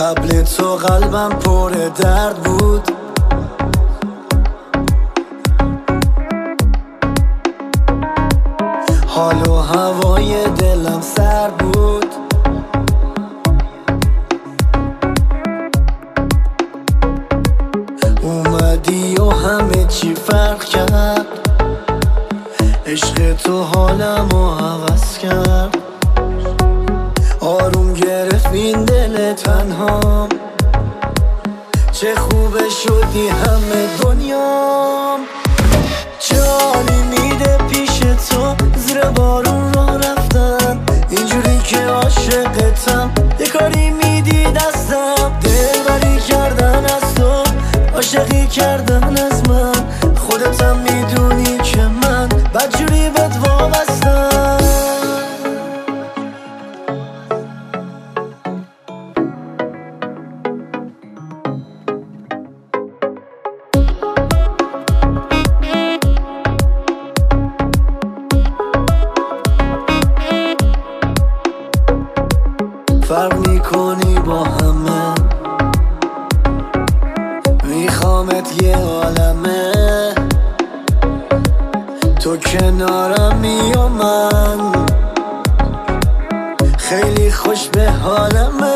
قبل تو قلبم پر درد بود. حال و هوای دلم سرد بود. اومدی و همه چی فرق کرد. عشق تو حالمو عوض کرد. آروم گرفت این دل تنهام. چه خوبه شدی همه دنیام. چه حالی میده پیش تو زیر بارون را رفتن. اینجوری که عاشقتم یه کاری میدی دستم. دلبری کردن از تو عاشقی کردن از من. خودتم میدونی که من بدجوری بهت وابستم. فرق میکنی با همه. میخوامت یه عالمه. تو کنارمی و من خیلی خوش به حالمه.